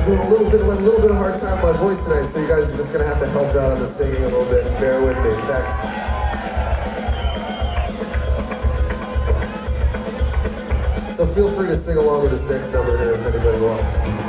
I'm doing a little bit of hard time with my voice tonight, so you guys are just gonna have to help out on the singing a little bit. Bear with me. Thanks. So feel free to sing along with this next number here if anybody wants.